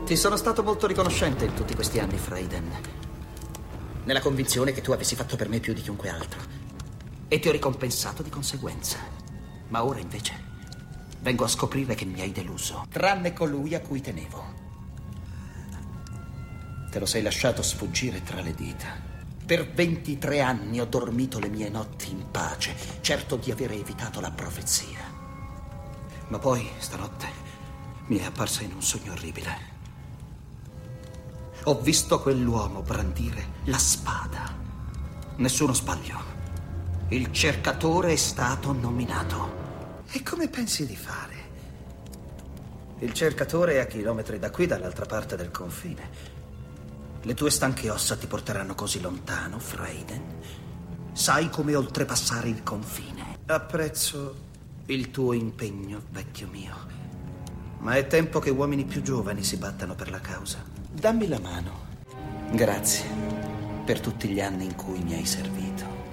Ti sono stato molto riconoscente in tutti questi anni, Freiden. Nella convinzione che tu avessi fatto per me più di chiunque altro. E ti ho ricompensato di conseguenza. Ma ora, invece, vengo a scoprire che mi hai deluso. Tranne colui a cui tenevo. Te lo sei lasciato sfuggire tra le dita. Per 23 anni ho dormito le mie notti in pace, certo di aver evitato la profezia. Ma poi, stanotte, mi è apparsa in un sogno orribile. Ho visto quell'uomo brandire la spada. Nessuno sbaglio. Il cercatore è stato nominato. E come pensi di fare? Il cercatore è a chilometri da qui, dall'altra parte del confine. Le tue stanche ossa ti porteranno così lontano, Freiden? Sai come oltrepassare il confine. Apprezzo il tuo impegno, vecchio mio. Ma è tempo che uomini più giovani si battano per la causa. Dammi la mano. Grazie per tutti gli anni in cui mi hai servito.